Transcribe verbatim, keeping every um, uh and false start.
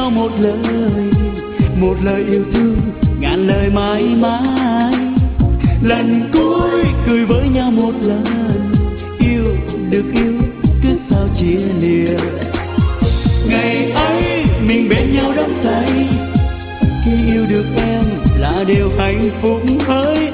nhau một lời, một lời yêu thương ngàn lời mãi mãi. Lần cuối cười với nhau một lần, yêu được yêu cứ sao chia lìa. Ngày ấy mình bên nhau đắm say, khi yêu được em là điều hạnh phúc hỡi